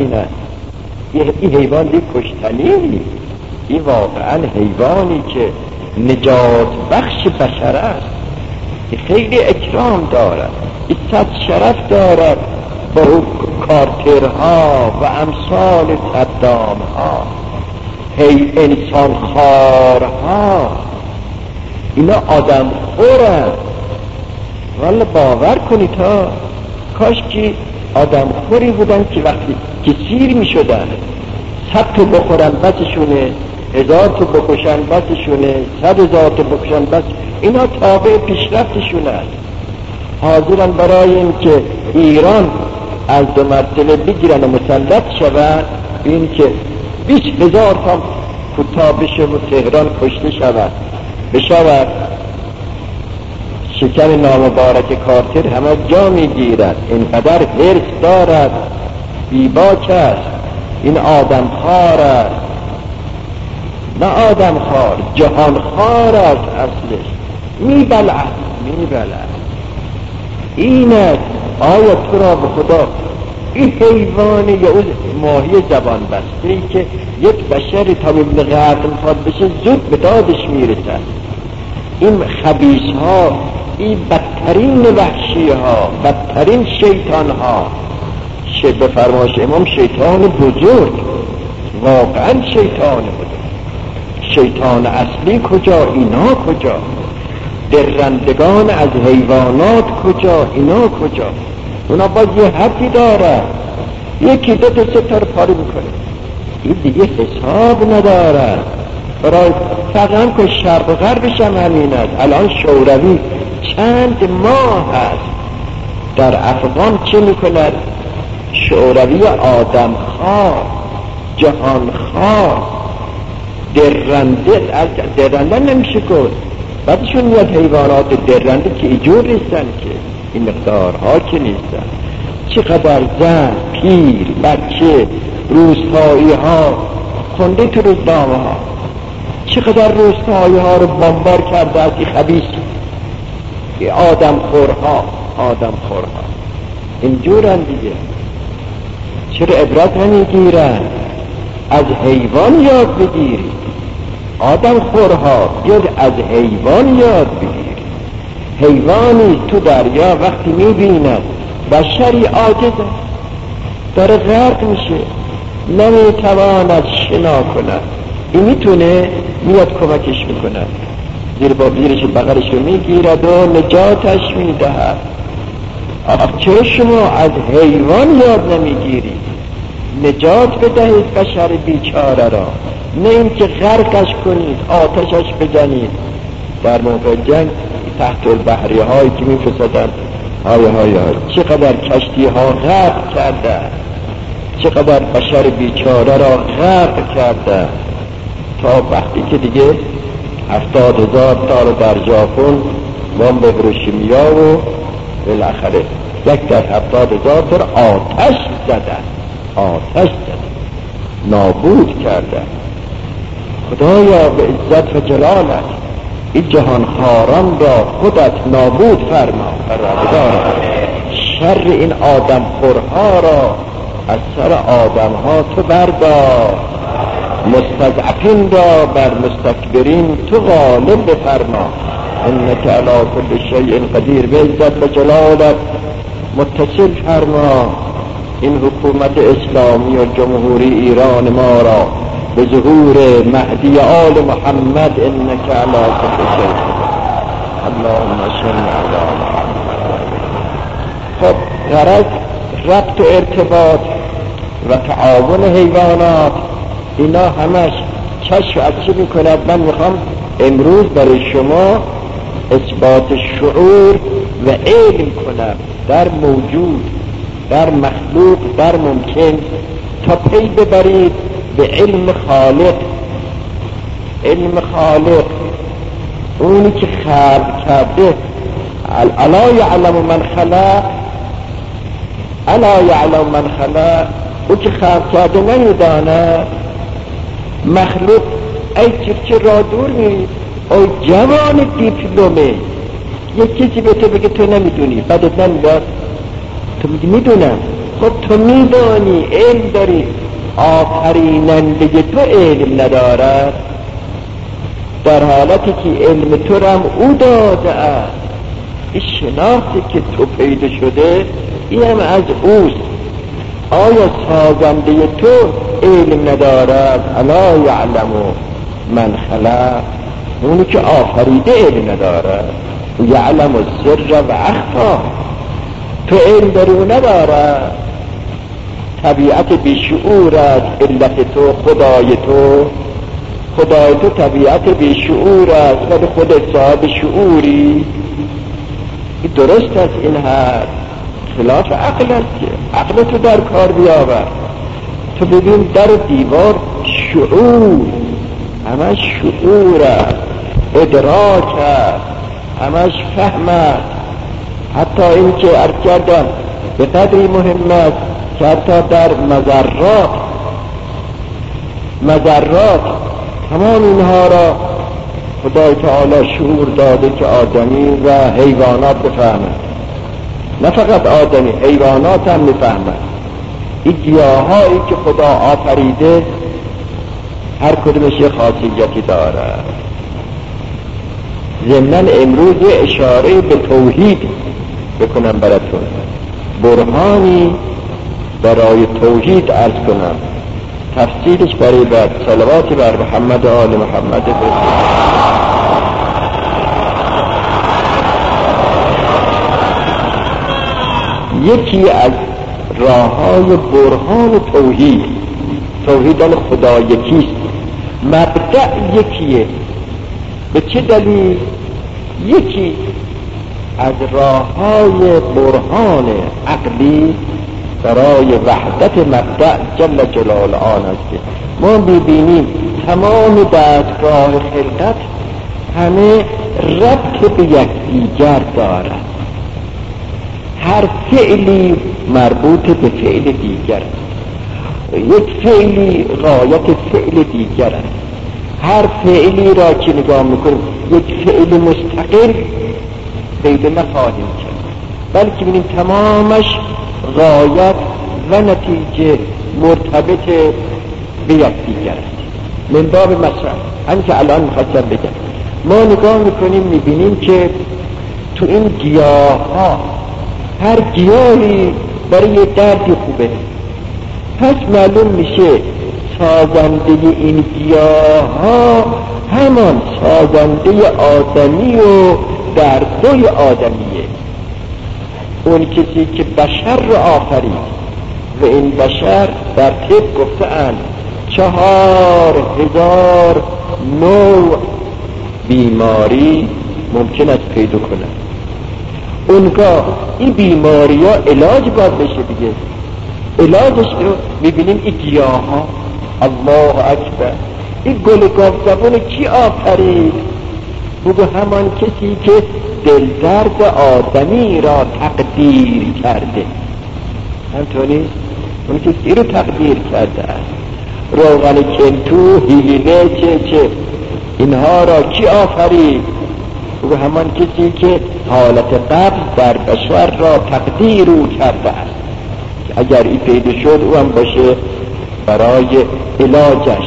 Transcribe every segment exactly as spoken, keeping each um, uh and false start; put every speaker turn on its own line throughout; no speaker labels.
این است. این حیوان یک کشتنی نیست، این واقعا حیوانی که نجات بخش بشر است، که خیلی اکرام دارد، این صد شرف دارد با کارترها و امثال صدامها، هی انسان خارها، اینا آدم خورن. والا باور کنید ها، کاش که آدم خوری بودن که وقتی که سیر می شدن صد تو بخورن بسشونه، هزار تو بکشن بسشونه، صد هزار تو بکشن بس. اینا تابع پیشرفتشون است. حاضرن برای این که ایران از دو مرتبه بگیرن و مسلط شود، این که بیست هزار تا کوتاه بشه و تهران کشته شود بشود. شکم نامبارک کارتر همه جا میگیرد، اینقدر حرص دارد، بیباک است، این آدم خار است. نه آدم خار، جهان خار است اصلش، میبلعد میبلعد. این است. آیا تو را به خدا این حیوانی یا اون ماهی زبان بسته ای که یک بشری تا به غرق میخواد بشه زود به دادش میرسد؟ این خبیث ها، این بدترین وحشی ها، بدترین شیطان ها، شه به فرمایش امام شیطان بزرگ، واقعا شیطان بزرگ. شیطان اصلی کجا؟ اینا کجا؟ درندگان از حیوانات کجا؟ اینا کجا؟ اونا باز یه حدی داره، یکی دو تا سه تا رو پاره میکنه، این دیگه حساب نداره. برای فقط که شرق و غربش هم همین است. الان شوروی چند ماه هست در افغان چه میکند؟ شوروی آدم خواه، جهان خواه، درنده، درنده نمیشه گفت، بعدشون میاد حیوانات درنده که ایجور نیستن، که این مقدارها که نیستن. چقدر زن، پیر، بچه، روستایی ها خونده تو روزنامه ها، چقدر روستایی ها رو بمبار کرده از این خبیث آدم خورها، آدم خورها اینجورن دیگه. چرا عبرت نمیگیرن؟ از حیوان یاد بگیری، آدم خورها بیاد از حیوان یاد بگیری. حیوانی تو دریا وقتی میبیند بشری عاجزه، داره غرق میشه، نمیتواند شنا کند، این میتونه میاد کمکش میکند، زیر با زیرش بغلش رو میگیرد و نجاتش میدهد. چرا شما از حیوان یاد نمیگیری؟ نجات بدهید بشر بیچاره را، نه اینکه غرقش کنید، آتشش بزنید. در موقع جنگ تحت البحری هایی که میفسدن، های های های چقدر کشتی ها غرق کرده، چقدر بشر بیچاره را غرق کرده، تا وقتی که دیگه هفتاد هزار تا رو در ژاپن بمب هیروشیما و بالاخره یک در هفتاد هزار تا رو آتش زدن، آتش زدن، نابود کردن. خدایا به عزت و جلالت این جهان خاران را خودت نابود فرما، پروردگارا شر این آدم خورها را از سر آدم ها تو بردار، مستضعفین را بر مستکبرین تو غالب بفرما، انک علی کل شیء قدیر. به عزت و جلالت متصل فرما این حکومت اسلامی و جمهوری ایران ما را به ظهور مهدی آل محمد، انک علی کل شیء قدیر. اللهم صل علی محمد. خب غرض ربط و ارتباط و تعاون حیوانات اینا همش کشف از چی میکند؟ من میخوام امروز برای شما اثبات شعور و علم کنم در موجود، در مخلوق، در ممکن، تا پی ببرید به علم خالق. علم خالق اونی که خلق کرده، الا یعلم من خلق، الا یعلم من خلق، او که خلق کرده نمیدانه؟ مخلوق ای چرچه را دور می، ای جوان دیپلومه، یک کسی به تو بگه تو نمیدونی، بعدت نمیداد، تو میگی میدونم، خب تو میدانی علم داری آفریننده تو علم ندارد، در حالتی که علم تو رم او داده است. این شناختی که تو پیدا شده این هم از اوست. آیا سازنده تو علم ندارد؟ الا یعلم من خلق، اونی که آفریده علم ندارد. یعلم السر و اخفا، تو علم داری و ندارد. طبیعت بیشعورت علت تو، خدای تو خدای تو طبیعت بیشعور است ولی خود صاحب شعوری. درست است این هست، خلاف عقل است که عقل تو در کار بیاور. تو ببین در دیوار شعور، همش شعور است، ادراک است، همش فهم است. حتی این که عرض کردم به قدری مهم است که حتی در مذرات مذرات تمام اینها را خدای تعالی شعور داده که آدمی و حیوانات بفهمند. نه فقط آدمی، حیوانات هم میفهمند. این گیاهایی که خدا آفریده هر کدومش یه خاصیتی دارد. ضمناً امروز یه اشاره به توحید بکنم براتون، برهانی برای توحید عرض کنم، تفصیلش برای بعد. صلوات بر محمد و آل محمد. یکی از راههای برهان توحید، توحید خدا یکیست، مبدأ یکیه. به چه دلیل؟ یکی از راههای برهان عقلی برای وحدت مبدأ جل جلال آن است که ما ببینیم تمام دستگاه خلقت همه ربط به یکدیگر دارد. هر فعلی مربوط به فعل دیگر است، یک فعلی غایت فعل دیگر است. هر فعلی را که نگاه میکنیم یک فعل مستقل پیدا نخواهیم کرد، بلکه ببینیم تمامش غایت و نتیجه مرتبط به یکدیگر است. من باب مثلا همین که الان میخواستم بگم، ما نگاه میکنیم میبینیم که تو این گیاه ها هر گیاهی برای یه دردی خوبه. پس معلوم میشه سازنده این گیاه ها همان سازنده آدمی و دردای آدمیه. اون کسی که بشر را آفرید و این بشر در طب گفته‌اند چهار هزار نوع بیماری ممکن است پیدا کنه. اونگاه این بیماری ها علاج باید بشه دیگه. علاجش رو میبینیم این گیاه ها. الله اکبر، این گل گاف زبون کی آفرید؟ بگو همان کسی که دلدرد آدمی را تقدیر کرده. همطوری اون کسی رو تقدیر کرده است. روغن کنتو، هیلینه، چه چه اینها را کی آفرید؟ بگو همان کسی که حالت قبض در بشر را تقدیر او کرده است که اگر این پیدا شد او هم باشه برای علاجش.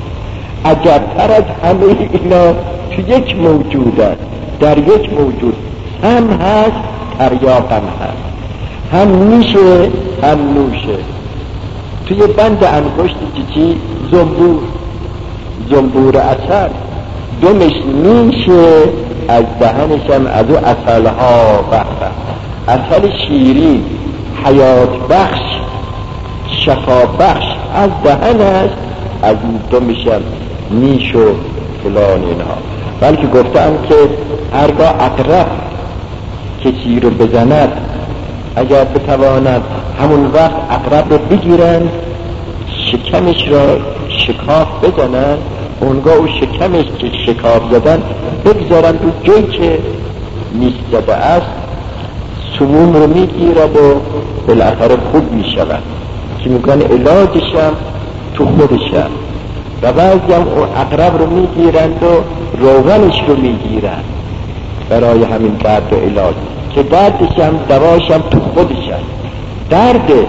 عجبتر از همه اینا تو یک موجود است، در یک موجود هم هست تریاق هم هست، هم میشه هم نوشه. توی بند انگشت چیچی زنبور زنبور اثر دمش میشه، از دهنش هم از او اصلها بخت، اصل شیرین، حیات بخش، شفا بخش از دهن است، از دمش هم میش و فلان اینها. بلکه گفتم که هرگاه اقرب کسی رو بزند اگر بتواند همون وقت اقرب رو بگیرن، شکمش را شکاف بزنن، اونگاه او شکمش که شکاف زدن بگذارن تو جایی که نیست زده است، سموم رو میگیرد و بالاخره خوب میشود که میگن علاجش هم تو خودشم. و بعضی هم اون اقرب رو میگیرند و روغنش رو میگیرند برای همین درد و علاج، که دردش هم دواش هم تو خودش هست. درد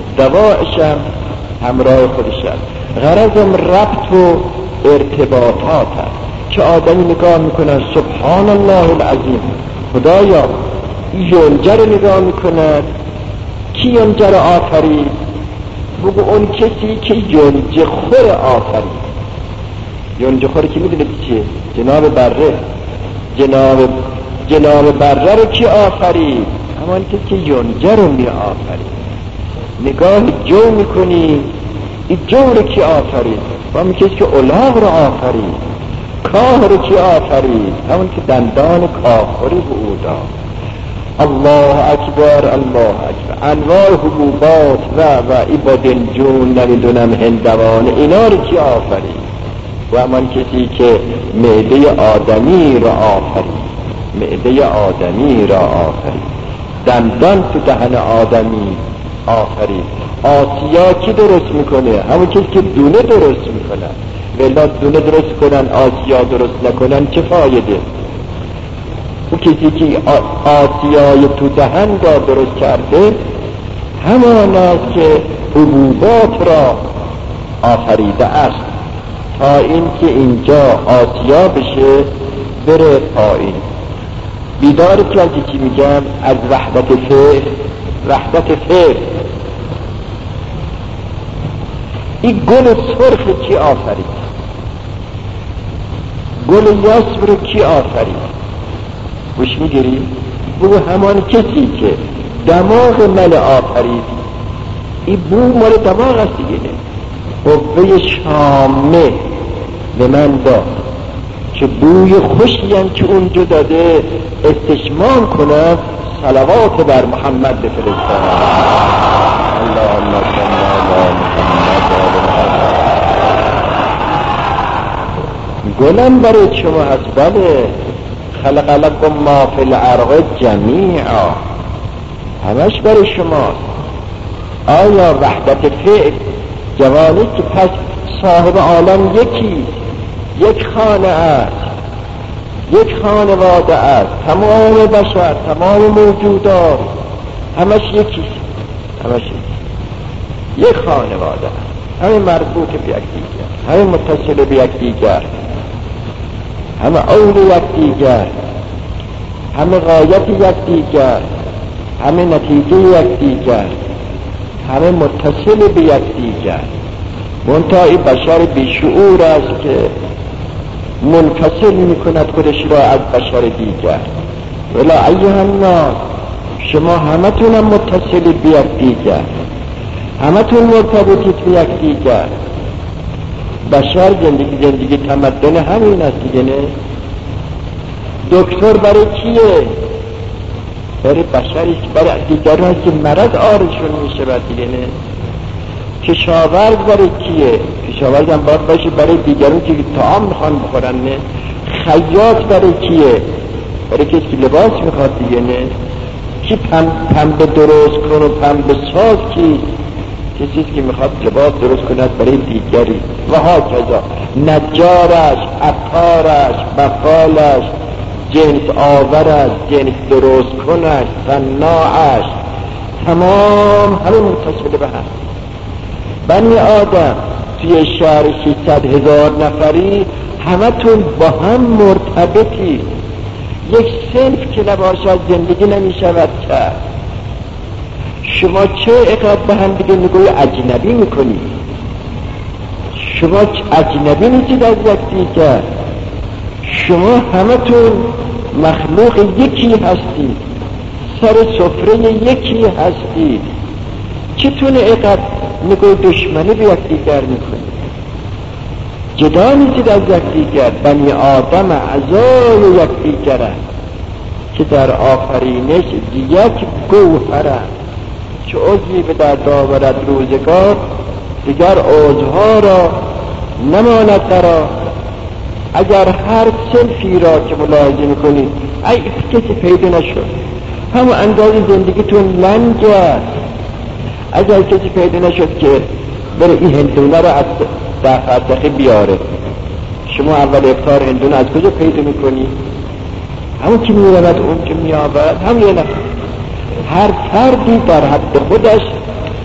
دوایشم همراه خودشم. غرضم ربط و ارتباطات هست که آدمی نگاه میکنن سبحان الله العظیم، خدایا یونجه رو نگاه میکند، کی یونجه رو آفرید؟ بگو اون کسی که یونجه خور آفرید. یونجه خور که میدونید چیه؟ جناب بره. جناب جناب بره رو کی آفرید؟ همان کسی که یونجه رو می آفرید. نگاه جو میکنی این جو رو کی آفرید؟ همون کسی که الاغ رو آفرید. کاه رو کی آفرید؟ همون که دندان کاهخوری بودا. الله اکبر الله اکبر. انواع حبوبات و و ای بادنجون نمیدونم هندوانه اینا رو کی آفرید؟ و همان کسی که معده آدمی را آفرید. معده آدمی را آفرید. دندان تو دهن آدمی آفرید. آسیا کی درست میکنه؟ همون کسی که دونه درست میکنه. ولی دونه درست کنن آسیا درست نکنن چه فایده؟ اون کسی که آسیای تو دهن را درست کرده همان است که حبوبات را آفریده است تا این که اینجا آسیا بشه بره پایین. بیدار که چی میگم از وحدت فعل. وحدت فعل این گل سرخ کی آفرید؟ گل یاسم رو کی آفرید؟ گوش میگیری؟ بگو همان کسی که دماغ مل آفرید. این بو مال دماغ است دیگه. قوه شامه به من داد که بوی خوشی هم که اونجا داده استشمام کنم صلوات بر محمد بفرستم. اللهم صل علی محمد. گلم برای شما هست. بله خلق لکم ما فی الارض جمیعا، همش برای شماست. آیا وحدت فعل جوانی که پس صاحب عالم یکی یک خانه است، یک خانواده است، تمام بشر تمام موجودات همش یکی، همش یکی، یک خانواده است، همه مربوط به یکدیگر، همه متصل به یکدیگر، همه اول یکدیگر، همه غایت یکدیگر، همه نتیجه یکدیگر، همه متصل به یکدیگر. منتهی بشر بیشعور است که منفصل میکند خودش را از بشر دیگر. ولی ایها الناس شما همتون هم متصل به یکدیگر، همتون مرتبطید به یکدیگر. بشر زندگی زندگی تمدن همین است دیگه. نه دکتر برای کیه؟ برای بشری که برای دیگران که مرض آرشون میشه بعد دیگه. نه کشاورز برای کیه؟ کشاورز هم باید باشه برای دیگران که طعام میخوان بخورن. نه خیاط برای کیه؟ برای کسی که لباس میخواد دیگه. نه کی پنبه درست کن و پنبه ساز کی؟ کسی که میخواد لباس درست کند برای دیگری. و ها کذا نجارش، عطارش، بقالش، جنس آورش، جنس درست کنش، صناعش، تمام همه متصل به هم. بنی آدم توی شهر ششصد هزار نفری همتون با هم مرتبطی. یک صنف که نباشد زندگی نمی شود کرد. شما چه اقرار به هم دیگه نگوی اجنبی میکنی؟ شما اجنبی نیستید از یکدیگر. شما همتون مخلوق یکی هستید، سر سفره یکی هستید. چطور اقرار نگوی دشمنی به یکدیگر میکنید؟ جدا نیستید از یکدیگر. بنی آدم اعضای یکدیگر که در آفرینش یک گوهرند که عضوی به درد آورد روزگار دیگر عضوها را نماند درا. اگر هر صنفی را که ملاحظه میکنید ای کسی پیدا نشد، همون انداز زندگیتون لنگ است. اگر کسی پیدا نشد که بره این هندونه را از دفترخه بیاره، شما اول افطار هندونه از کجا پیدا میکنی؟ همون که میرود اون که میآورد هم یه نفر. هر فردی در حد خودش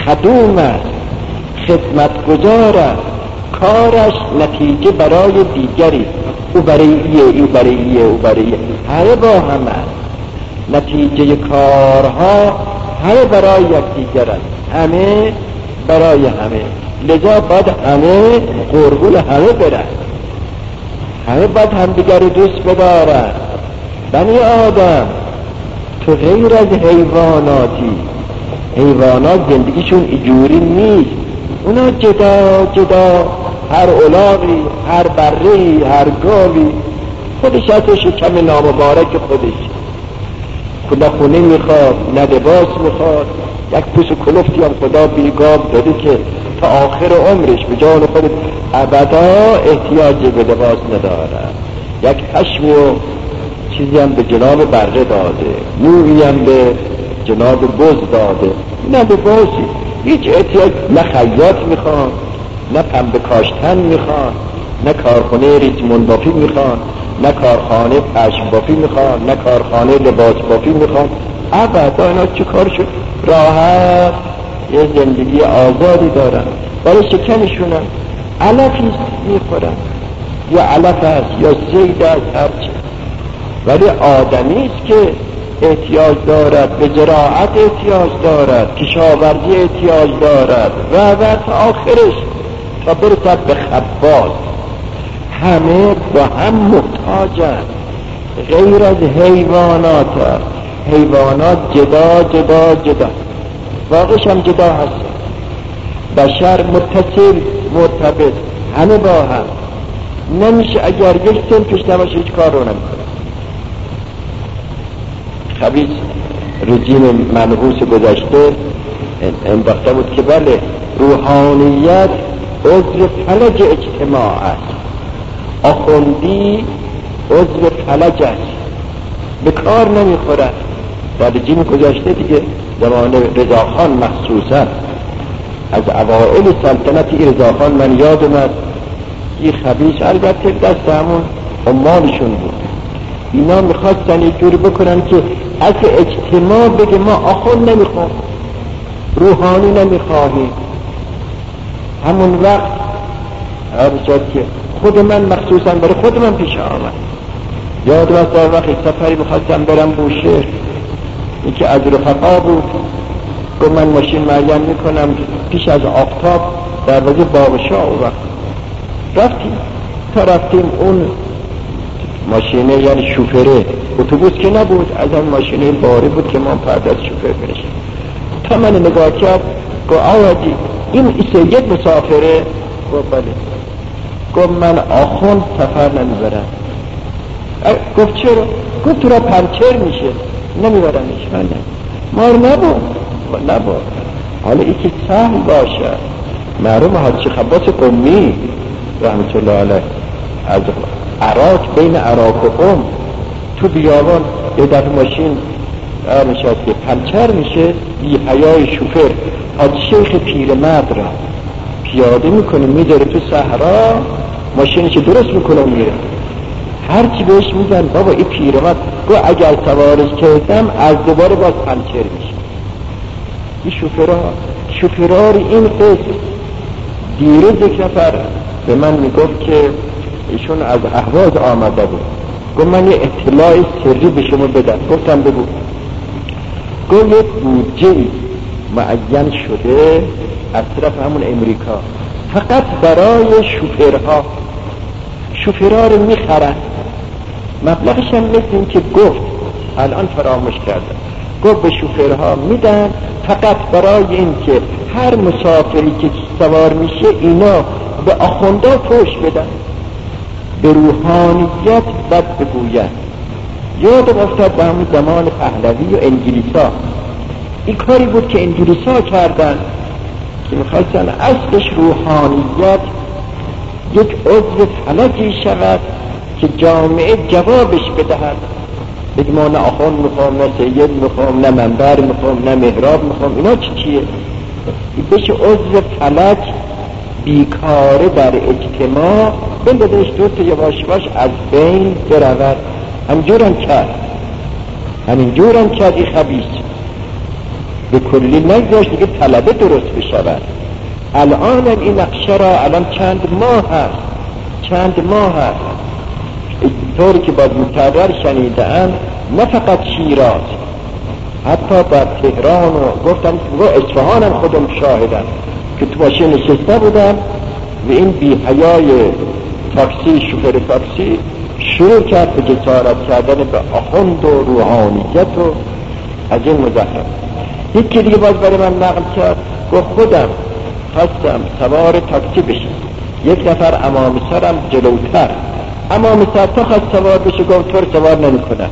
خدوم است، خدمتگزار است، کارش نتیجه برای دیگری، او برای ایه، او برای ایه، او برای ایه، همه با هم است. نتیجه کارها همه برای یکدیگر است، همه برای همه. لذا باید همه قربون همه برن، همه باید همدیگر رو دوست بدارن. بنی آدم تو غیر از حیواناتی، حیوانات زندگیشون اینجوری نیست، اونا جدا جدا، هر الاغی، هر برهی، هر گاوی خودش از شکم نامبارک خودش، نه خونه میخواد، نه لباس میخواد. یک پوس کلفتی هم خدا بیگاب داده که تا آخر عمرش به جان خود ابدا احتیاج به لباس نداره. یک پشمی و چیزی هم به جناب بره داده، نوری هم به جناب بز داده، نه به بازی هیچ احتیاج. نه خیاط میخوان، نه پنبه کاشتن میخوان، نه کارخانه ریسمون بافی میخوان، نه کارخانه پشم بافی میخوان، نه کارخانه لباس بافی میخوان. ابدا اینا چه کارشون؟ راحت یه زندگی آزادی دارن، برای شکمشونم علفی میخورن، یا علف است یا زید است، هرچی. ولی آدمی است که احتیاج دارد به زراعت، احتیاج دارد کشاورزی، احتیاج دارد و و تا آخرش تا برسد به خباز. همه با هم محتاجند، غیر از حیوانات. حیوانات جدا جدا جدا، واقعش هم جدا هست. بشر متصل مرتبط، همه با هم. نمیشه اگر یک سنفش نباشه هیچ کار رو نمیکنه. خبیث رژیم منحوس گذشته انداخته بود که بله روحانیت عضو فلج اجتماع است، آخوندی عضو فلج است، به کار نمیخورد. در رژیم گذشته دیگه زمان رضاخان مخصوصا، از اوائل سلطنت رضاخان من یاد اومد این خبیث، البته دست همون عمالشون بود، اینا میخواستن یک جوری بکنن که از اجتماع بگه ما آخوند نمیخوام، روحانی نمیخواهیم. همون وقت هرچند که خود من مخصوصا برای خود من پیش آمد، یاد است در وقت سفری میخواستم برم بوشهر، این که از رفقا بود، گفت من ماشین معین میکنم پیش از آفتاب در وجه باغشا. و وقت رفتیم، تا رفتیم اون ماشینه یعنی شوفره، اتوبوس که نبود، از اون ماشینه باری بود که ما پرده از شوفر برشیم. تا من نگاه کرد گفت آوادی این یک مسافره؟ گفت بله. گفت من آخوند سفر نمیبرم. گفت چرا؟ گفت تو را پنچر میشه نمیبرمش. من نه مار نبود نبود. حالا ای که سهل باشه، معلوم حاجی خباس قمی رحمت الله علیه از عراق، بین عراق و قم تو بیابان یه دفعه ماشین نشست که پنچر میشه، بی حیای شوفر حاج شیخ پیرمرد را پیاده میکنه میذاره تو صحرا، ماشینش درست میکنه میره. هرچی بهش میگن بابا این پیرمرد، گو اگر سوارش کردم از دوباره باز پنچر میشه. این شوفرها شوفرار این قسم. دیروز یک نفر به من میگفت که ایشون از اهواز آمده بود، گفت من یه اطلاع سری به شما بدم. گفتم بگو. گفت یه بودجه معین شده از طرف همون امریکا فقط برای شوفرها، شوفرها رو میخرن، مبلغش هم مثل این که گفت الان فراموش کردم، گفت به شوفرها میدن فقط برای این که هر مسافری که سوار میشه اینا به آخوندا فوش بدن، به روحانیت بد بگوین. یادم افتاد به همون زمان پهلوی و انگلیسا این کاری بود که انگلیسا کردن که میخواستن اصلش روحانیت یک عضو فلجی شود که جامعه جوابش بدهد، بگه ما نه آخوند میخوام، نه سید میخوام، نه منبر میخوام، نه محراب میخوام. اینا چی چیه؟ بشه عضو فلج بیکاره در اجتماع، بندازش دو تا یواش باش از بین برود. همجورم کرد، همینجورم کرد این خبیث. به کلی نگذاشت دیگه طلبه درست بشود. الان این نقشه را الان چند ماه هست چند ماه هست طوری که باز مکرر شنیده‌ام، نه فقط شیراز، حتی در تهران و گفتم و اصفهان هم خودم شاهدم که تو ماشین نشسته بودم و این بی حیای تاکسی، شوفر تاکسی شروع کرد به جسارت کردن به آخوند و روحانیت و از این مزخرف. یکی دیگه باز برای من نقل کرد، گفت خودم خواستم سوار تاکسی بشم، یک نفر امام سرم جلوتر، امام سر تا خواست سوار بشه، گفت تو رو سوار نمی کنم.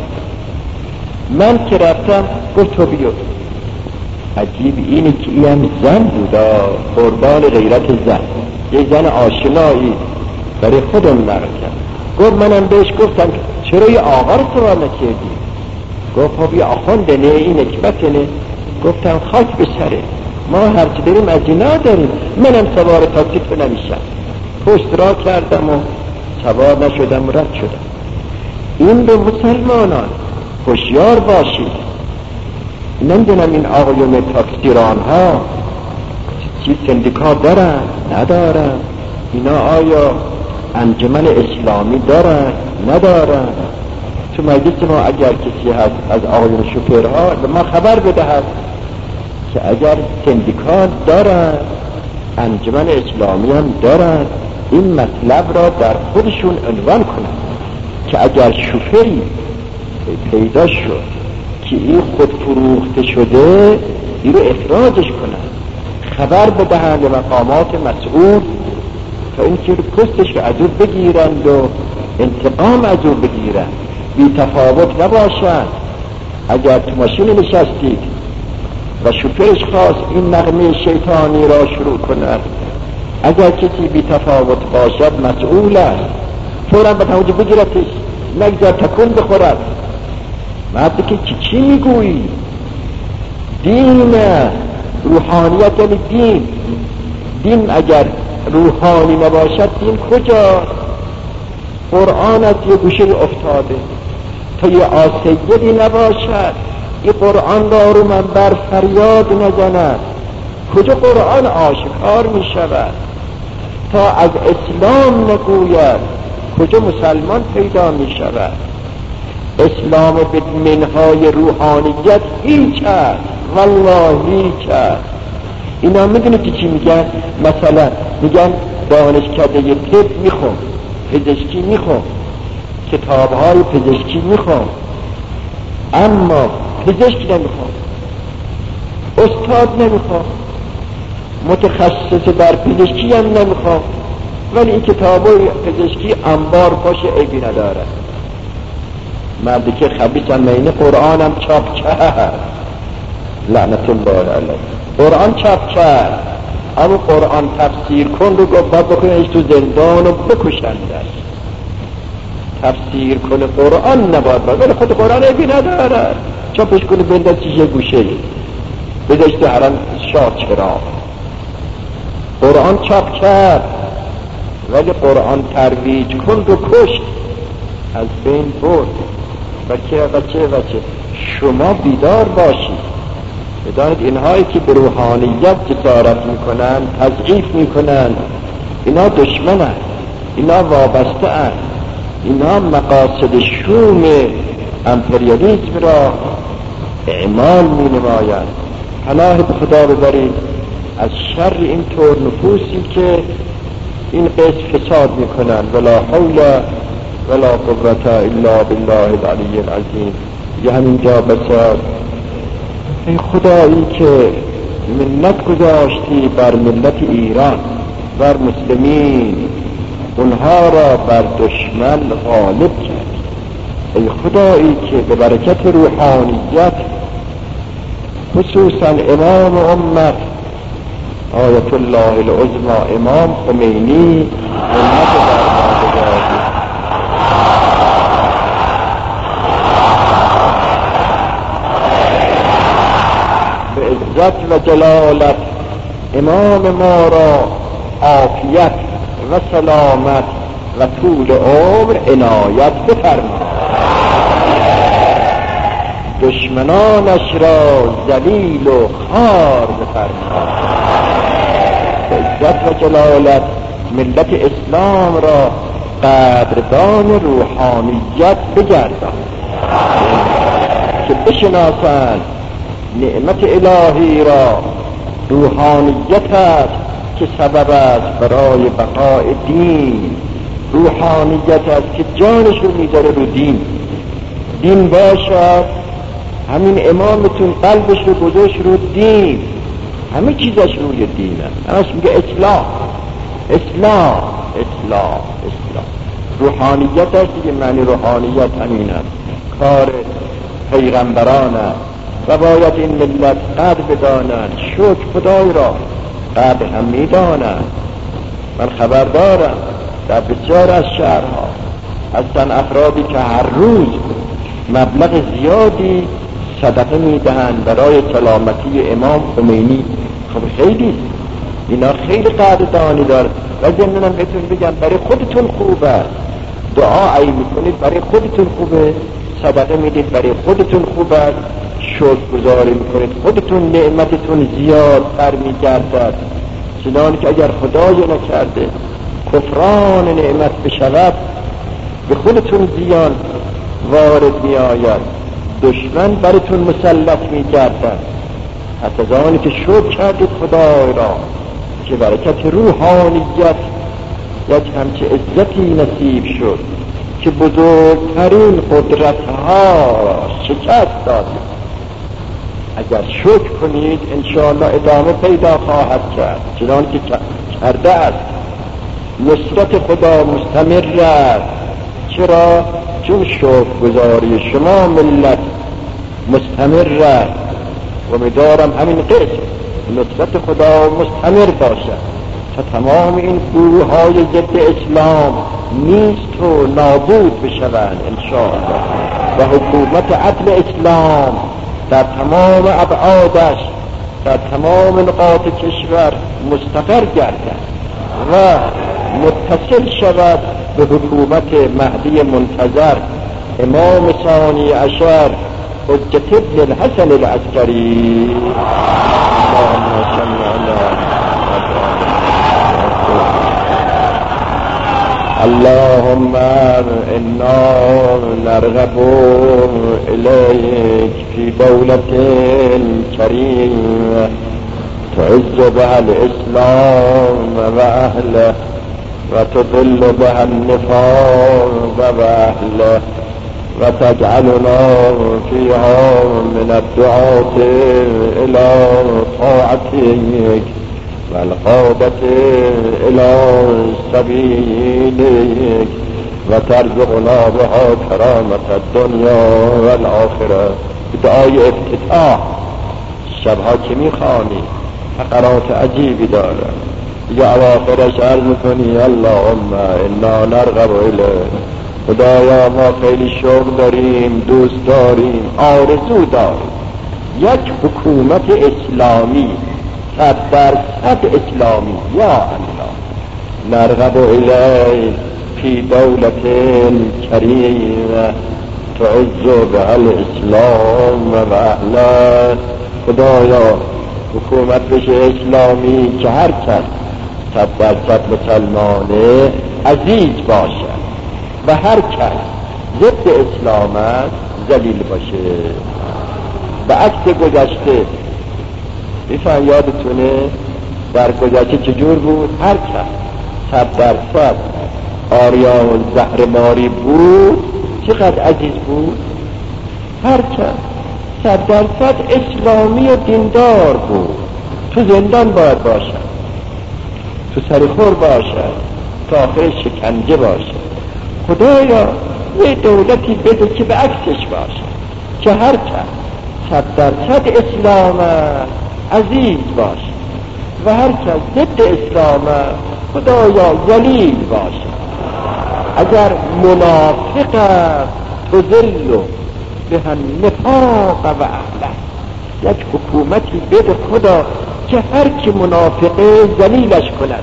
من که رفتم گفت تو بیو. عجیب اینه که این زن بودا، قربان غیرت زن، یک زن آشنایی برای خودم نقل کرد. گفت منم بهش گفتم چرا یه آقا رو سوار نکردی؟ گفت خب یه آخونده نه، این نکبت نه. گفتم خاک به سره، ما هرچی داریم از اینا داریم، منم سوار تاکسی تو نمیشم. پشت را کردم و سوار نشدم و رد شدم. این به مسلمانان هوشیار باشید. نمیدونم این آقایون تاکسیران ها چی سندیکا دارن ندارن، اینا آیا انجمن اسلامی دارن ندارن؟ تو مجلس ما اگر کسی هست از آقایون شوفرها به ما خبر بدهد که اگر سندیکا دارن، انجمن اسلامی هم دارن، این مطلب را در خودشون عنوان کنن که اگر شوفری پیدا شد که این خود فروخته شده، این رو اخراجش کنن، خبر بدهند به مقامات مسئول تا اینکه پستش رو از او بگیرند و انتقام از او بگیرند. بی تفاوت نباشند. اگر تو ماشین نشستید و شوفرش خواست این نغمه شیطانی را شروع کند، اگر کسی بی تفاوت باشد مسئول است، فوراً به توجه بگیرتش، نگذار تکون بخورد. مردی که چی چی میگویی؟ دین روحانیت یعنی دین. دین اگر روحانی نباشد دین کجاست؟ قرآن از یه گوشه افتاده تا یه آسیدی نباشد این قرآن را رو من بر فریاد نزند. کجا قرآن آشکار می شود؟ تا از اسلام نگوید کجا مسلمان پیدا می شود؟ اسلام به منهای روحانیت هیچ هست، والله هیچ هست. اینا میدونی که چی میگن؟ مثلا میگن دانشکده یه طب میخون، پزشکی میخون، کتابهای پزشکی میخون، اما پزشک نمیخون، استاد نمیخون، متخصص بر پزشکی هم نمیخون، ولی این کتابهای پزشکی انبار پاش عیبی نداره. مردی که خبیث هم اینه قرآن هم چاپ کرد، لعنت الله علیه. قرآن چاپ کرد، اما قرآن تفسیر کن رو گفت باید بکنیش تو زندان و بکشندش. تفسیر کن قرآن نباید باید، ولی خود قرآن عیبی نداره، چاپش کنه بندازیش یه گوشه بدهش تو حرم شاه چراغ. قرآن چاپ کرد ولی قرآن ترویج کن رو کشت، از بین برد. بچه بچه بچه شما بیدار باشید، بدانید اینهایی که به روحانیت جسارت میکنن، تضعیف میکنن، اینا دشمن هست، اینا وابسته هست، اینا مقاصد شوم امپریالیسم را اعمال می نمایند. پناه به خدا ببرید از شر این طور نفوسی که این قسم فساد میکنن. ولا حول ولا قوة الا بالله العلی العظیم. یه همینجا بساد ای خدایی که منت گذاشتی بر ملت ایران، بر مسلمین، اونها را بر دشمن غالب کردی. ای خدایی که به برکت روحانیت خصوصا امام امت آیت الله العظمی امام خمینی امت بربادگاهی به عزت و جلالت امام ما را عافیت و سلامت و طول عمر عنایت بفرما. دشمنانش را ذلیل و خوار بفرمای. عزت و جلالت ملت اسلام را قدردان روحانیت بگردان که بشناسند نعمت الهی را روحانیت است که سبب است برای بقای دین. روحانیت است که جانش رو میذاره رو دین. دین باشد، همین امامتون قلبش رو گذاشت رو دین، همه چیزش روی دین است. همش میگه اسلام اسلام اسلام اسلام. روحانیت است دیگه، معنی روحانیت همین است، کار پیغمبران است و باید این ملت قدر بدانند، شکر خدای را قدر هم میدانند. من خبر دارم در بسیار از شهرها هستن افرادی که هر روز مبلغ زیادی صدقه میدهند برای سلامتی امام خمینی. خب خیلی اینا خیلی قدردانی داره و ضمناً بهتون بگم برای خودتون خوب است، دعا ای میکنید برای خودتون خوبه، صدقه میدید برای خودتون خوب است، شکرگزاری میکنید خودتون نعمتتون زیادتر میگردد. چنانکه که اگر خدای نکرده کفران نعمت بشود به خودتون زیان وارد میآید، دشمن براتون مسلط میگردد. حتی زمانی که شکر کردید خدای را که برکت روحانیت یک همچه عزتی نصیب شد که بزرگترین قدرتها شکست داد. اگر شکر کنید انشاءالله ادامه پیدا خواهد کرد، چنانکه که کرده است. نصرت خدا مستمر است. چرا؟ چون شکرگزاری شما ملت مستمر است و می‌دارم همین قسم نصرت خدا مستمر باشد تا تمام این گروه‌های ضد اسلام نیست و نابود بشوند انشاءالله و حکومت عدل اسلام در تمام ابعادش در تمام نقاط کشور مستقر گردد و متصل شود به حکومت مهدی منتظر امام ثانی عشر حجت ابن الحسن العسکری. اللهم انا نرغب اليك في دولة كريمة تعز بها الاسلام واهله وتضل بها النفاق واهله وتجعلنا فيها من الدعاة إلى طاعتك والقادة إلى سبيلك وترزقنا بها كرامة الدنيا والآخرة. دعای افتتاح شبها که میخوانی فقرات عجیبی داره. یا اواخرش عرض میکنی اللهم انا نرغب الیک، خدایا ما خیلی شوق داریم، دوست داریم، آرزو داریم یک حکومت اسلامی صد درصد اسلامی. یا الله نرغب الیک فی دولة کریمة تعز بها الاسلام و اهله. خدایا حکومت بشه اسلامی که هر کس صد درصد مسلمانه عزیز باشد و هر کس ضد اسلام است ذلیل باشه. به عکس گذشته میفهم یادتونه در گذشته چجور بود؟ هر کس صد درصد آریا و زهرماری بود چقدر عزیز بود. هر کس صد درصد اسلامی و دیندار بود تو زندان باید باشد، تو سرخور باشد، تا آخر شکنجه باشد. خدایا یه دولتی بده که به عکسش باشد که هر کس صد درصد اسلام عزیز باشد و هر کس ضد اسلام خدایا ذلیل باشد. اگر منافق تذل به النفاق و اهله، یک حکومتی بده خدا که هر کی منافقه ذلیلش کند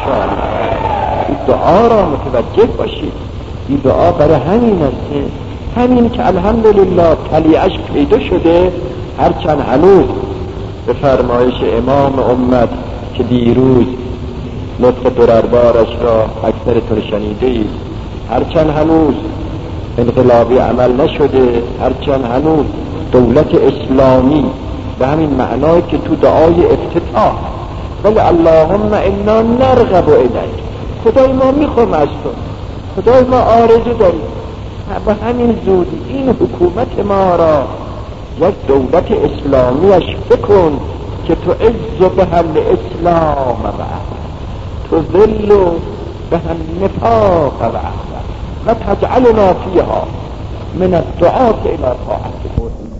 انشاءالله. این دعا را متوجه باشید. این دعا برای همین است که همین که الحمدلله طلیعش پیدا شده، هرچند هنوز به فرمایش امام امت که دیروز نطق درربارش را اکثرتون شنیده اید، هرچند هنوز انقلابی عمل نشده، هرچند هنوز دولت اسلامی به همین معنای که تو دعای افتتاح ولی اللهم انا نرغب الیک، خدای ما میخوام از تو، خدای ما آرزو داریم به همین زودی این حکومت ما را یک دولت اسلامیش بکن که تو عز به هم اسلام و تو ذل به هم نفاق و و تجعلنا فیها من الدعاة الى طاعتك.